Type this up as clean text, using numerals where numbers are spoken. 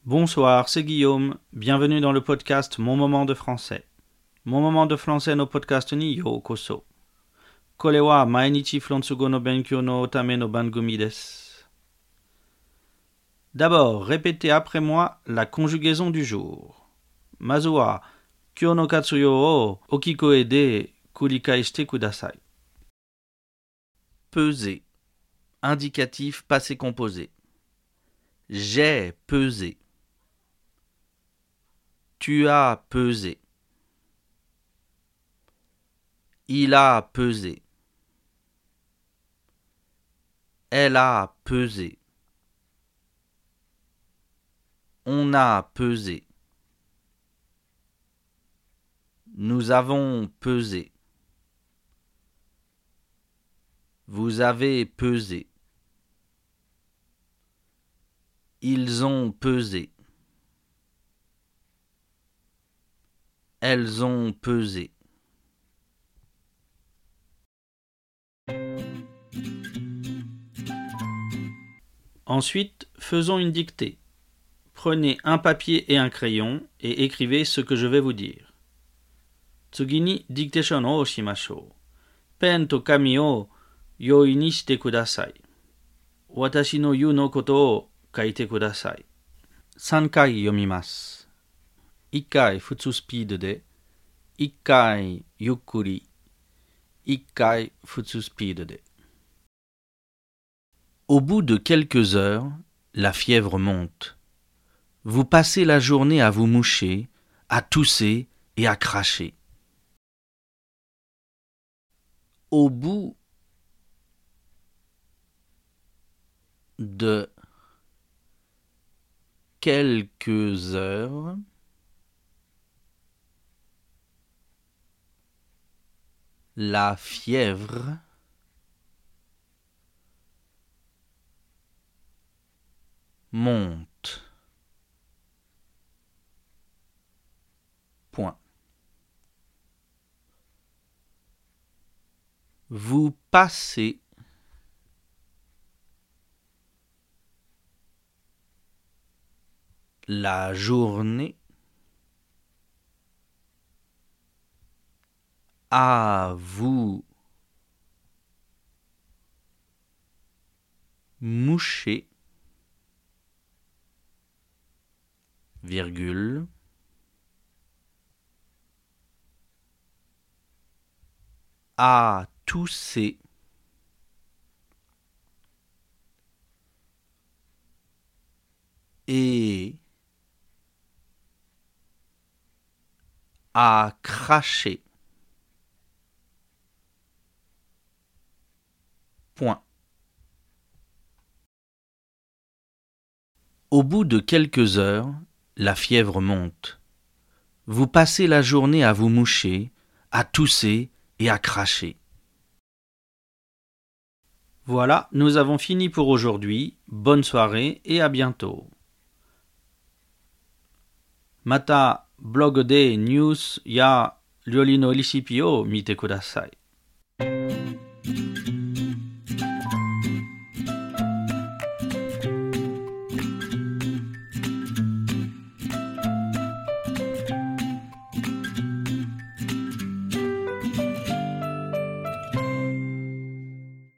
Bonsoir, c'est Guillaume. Bienvenue dans le podcast Mon moment de français. Mon moment de français no podcast ni yokoso. Kore wa mainichi frontsugo no benkyou no tame no bangumi desu. D'abord, répétez après moi la conjugaison du jour. Mazu wa kyou no katsuyo o okikoe de kurikai shite kudasai. Peser. Indicatif passé composé. J'ai pesé. Tu as pesé. Il a pesé. Elle a pesé. On a pesé. Nous avons pesé. Vous avez pesé. Ils ont pesé. Elles ont pesé. Ensuite, faisons une dictée. Prenez un papier et un crayon et écrivez ce que je vais vous dire. Tsugi ni dictation o shimashou. Pen to kami o yoi ni shite kudasai. Watashi no yu no koto o kaite kudasai. 3回読みます。1回普通スピードで、1回ゆっくり、1回普通スピードで。Au bout de quelques heures, la fièvre monte. Vous passez la journée à vous moucher, à tousser et à cracher. Au bout de quelques heures, la fièvre monte. Point. Vous passez la journée à vous moucher, virgule, à tousser, et à cracher. Point. Au bout de quelques heures, la fièvre monte. Vous passez la journée à vous moucher, à tousser et à cracher. Voilà, nous avons fini pour aujourd'hui. Bonne soirée et à bientôt. Mata blog de news ya ryori no recipe o mite kudasai.